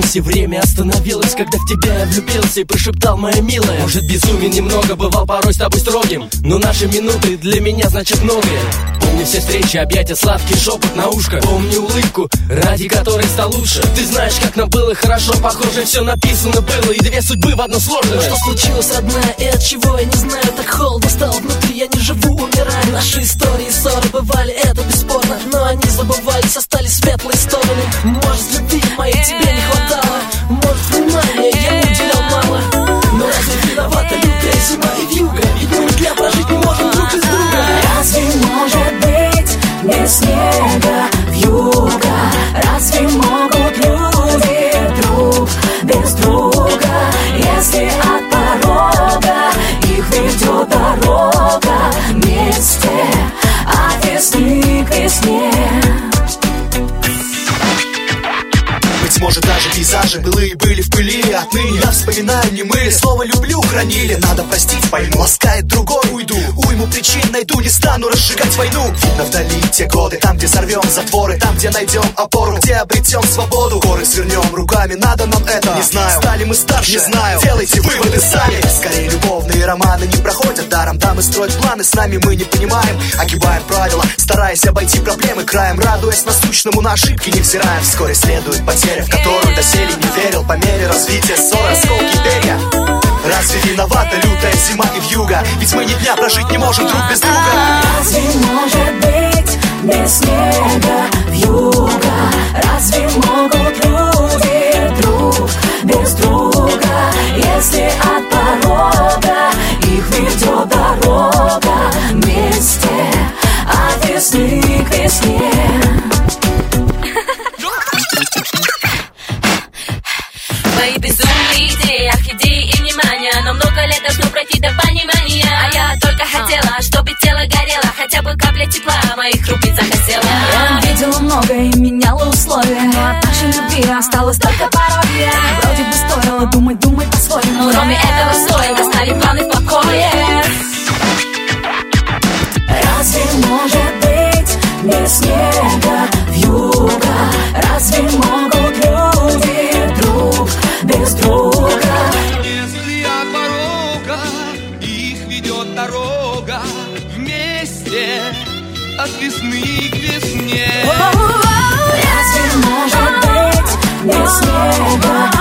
остановилось, и время остановилось, когда в тебя я влюбился и прошептал: моя милая. Может, безумен немного, бывал порой с тобой строгим, но наши минуты для меня значат многое. Помню все встречи, объятия, сладкий шепот на ушко. Помню улыбку, ради которой стал лучше. Ты знаешь, как нам было хорошо, похоже, все написано было, и две судьбы в одно сложное. Что случилось, родная, и от чего, я не знаю. Так холодно стало внутри, я не живу, умираю. Наши истории и ссоры бывали, это бесспорно, но они забывались, остались светлые стороны. Может, любви моей тебе не хватало, может, внимания я не уделял мало. Но разве виновата лютая зима и вьюга? Ведь мы дня прожить не можем друг без друга. Разве может быть без снега вьюга? Разве могут люди друг без друга? Если от порога их ведет дорога вместе от весны к весне. Быть может, даже пейзажи былые были в пыли. Отныне я вспоминаю немые, слово «люблю» хранили. Надо простить, пойму, ласкает другой, уйду. Уйму причин найду, не стану разжигать войну. Видно вдали те годы, там, где сорвем затворы, там, где найдем опору, где обретем свободу. Горы свернем руками, надо нам это. Не знаю, стали мы старше, не знаю, делайте выводы сами. Скорее, любовные романы не проходят даром. Там и строят планы, с нами мы не понимаем. Огибаем правила, стараясь обойти проблемы краем, радуясь насущному, на ошибки невзираем. Вскоре следует потеря, в которую доселе не верил. По мере развития ссоры, осколки перья. Разве виновата лютая зима и вьюга? Ведь мы ни дня прожить не можем друг без друга. Разве может быть без снега вьюга? Разве могут люди друг без друга? Если от порога их ведет дорога вместе от весны к весне. Мои безумные идеи, орхидеи и внимание. Но много лет должно пройти до понимания. А я только хотела, чтобы тело горело, хотя бы капля тепла моих рук не захотела. Я видела многое и меняла условия, но от нашей любви осталось только пародия. Вроде бы стоило думать по-своему, кроме этого стоит, остались планы в покое. Разве может быть без снега вьюга? Разве могут люди друг без друга? Если от порога их ведет дорога вместе от весны к весне. Разве может быть без снега